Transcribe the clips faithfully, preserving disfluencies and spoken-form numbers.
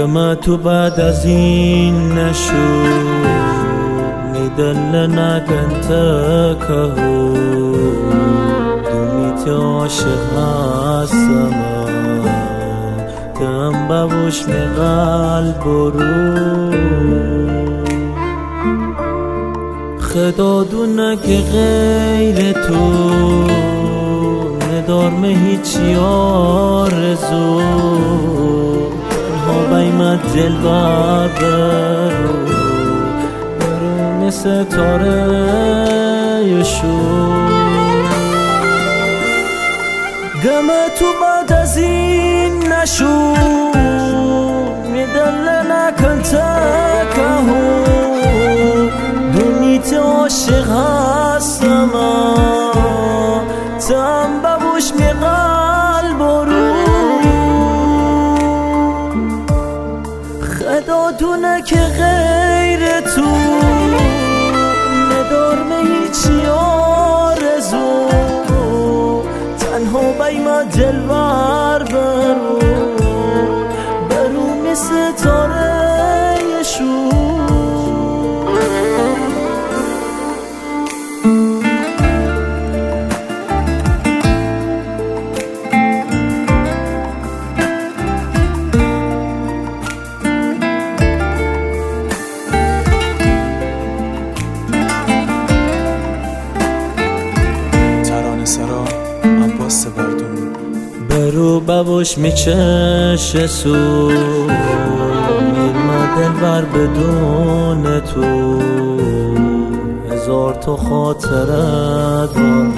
غم تو بعد از این نشد ندل نکنته که دومیت عاشق هستم دم ببوش می قلب برو خدا دونه که غیر تو ندارم هیچی آرزو تنها بیمت دل بر برو برون ستاره یشو غم تو بعد از این نشو میدل نکن تکهو دونیت عاشق هستم تم ببوش می قلب برو خدا دونه که غیر تو ندارم هیچی آرزو تنها بیما دل بر برو برو مثل ستاره یشو برو ببوش می چش سو میرم دل بر بدون تو هزار تو خاطرت دارم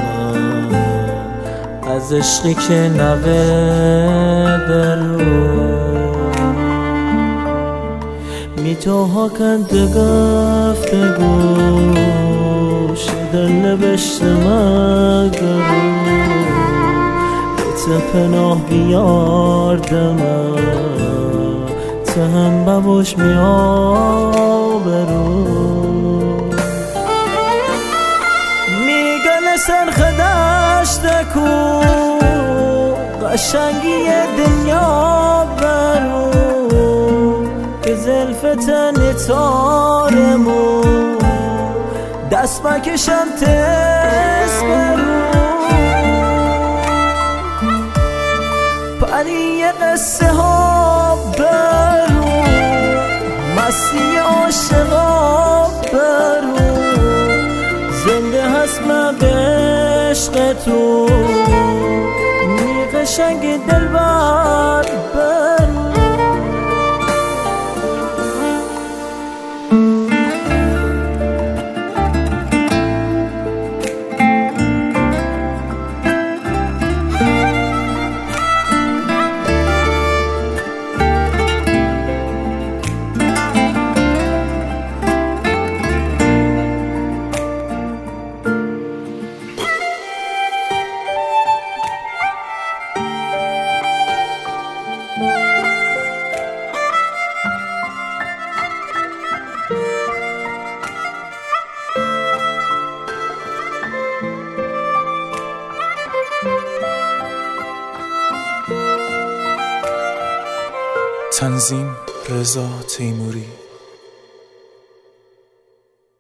از عشقی که نوه دلو می تو ها کنده گفته گوش دل بشت مگرو پناه بیار دمه تهم ببوش می آبرو میگن سرخ دشت کو قشنگی دنیا برو که زلفتن تارمو دست بکشم تست برو پری قصه ها برو مستی عاشقا برو زنده هست من به عشق تو می قشنگ دل بر برو تنظیم رضا تیموری.